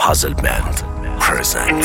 Puzzle Band present.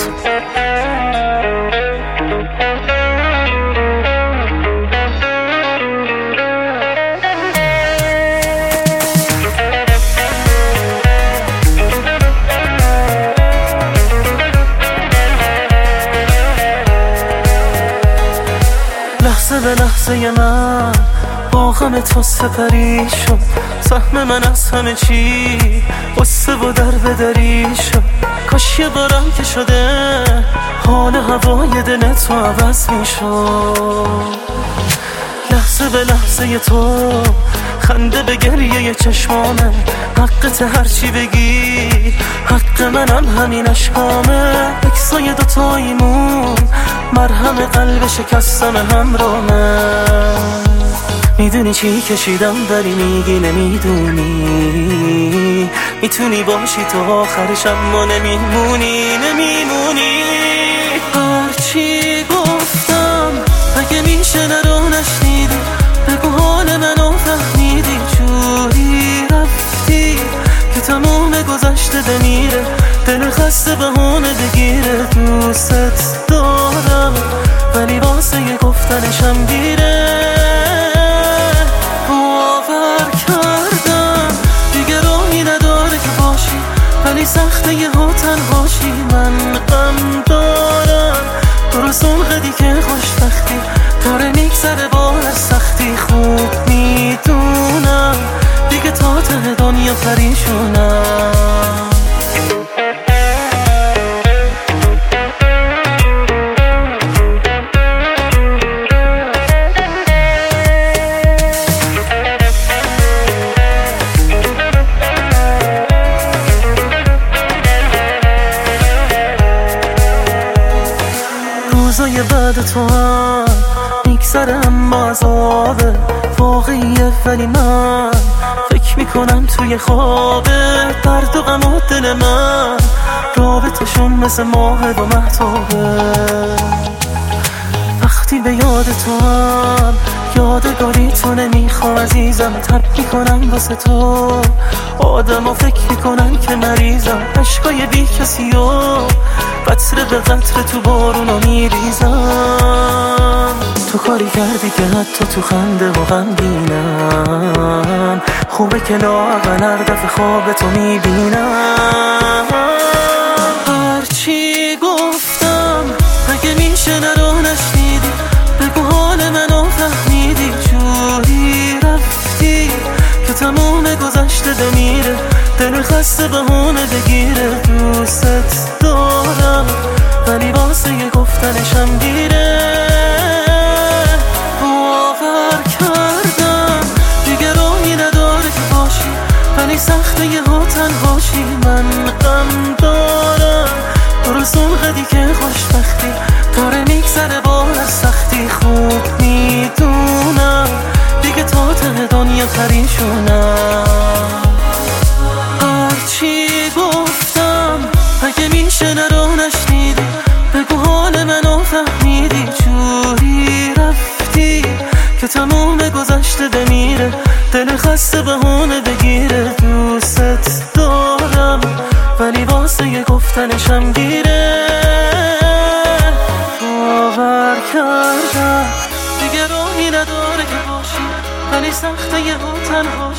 لحظه به لحظه من با غم تو سپری شد، سهم من از همه چی قصه و در بدری شد. کاش یه بارم که شده حال هوای دل تو عوض می شد. لحظه به لحظه تو خنده به گریه چشمامه، حقت هرچی بگی حق منم همین اشکامه. اکسای دوتاییمون مرهم قلب شکستم همرامه. میدونی چی کشیدم ولی میگی نمیدونی، میتونی باشی تو آخرش اما نمیمونی. هرچی گفتم اگه میشه نرو نشنیدی، بگو حال منو فهمیدی. جوری رفتی که تموم گذشته بمیره، دل خسته بهونه بگیره. دوست دارم ولی واسه یه گفتنشم دیره. باور کردم دیگه راهی نداره که باشی، ولی سخته یه ها تنهاشی. من غم دارم درست اون قدی که خوشبختی داره میگذره با هر سختی. خوب میدونم دیگه تا ته دنیا پریشونم. روزای بعد تو هم میگذره اما عذابه واقعیه، ولی من فکر میکنم توی خوابه. درد و غم و دل من رابطشون مثل ماه و مهتابه. وقتی به یاد تو هم یادگاری تو نمیخوام عزیزم، تب میکنم واسه تو آدم و فکر میکنن که مریضم. عشقای بی کسی و قطره به قطره تو بارونو میریزم. تو کاری کردی که حتی تو خنده و غمگینم. خوبه که لااقل هر دفعه خواب تو میبینم. هرچی گفتم اگه میشه نرو نشنیدی، بگو حال منو فهمیدی. جوری رفتی که تموم گذشته بمیره، دل خسته بهونه بگیره. دوست دارم ولی واسه یه گفتنشم دیره. باور کردم دیگه راهی نداره که باشی، ولی سخته یه ها تنهاشی. من غم دارم درست اون قدی که خوشبختی داره میگذره با هر سختی. خوب میدونم دیگه تا ته دنیا پریشونم. هرچی گفتم اگه میشه نرو نشنیدی، بگو حال منو فهمیدی. جوری رفتی که تموم گذشته بمیره، دل خسته بهونه بگیره. دوست دارم ولی واسه یه گفتنشم دیره. باور کردم دیگه راهی نداره که باشی، ولی سخته یه ها تنها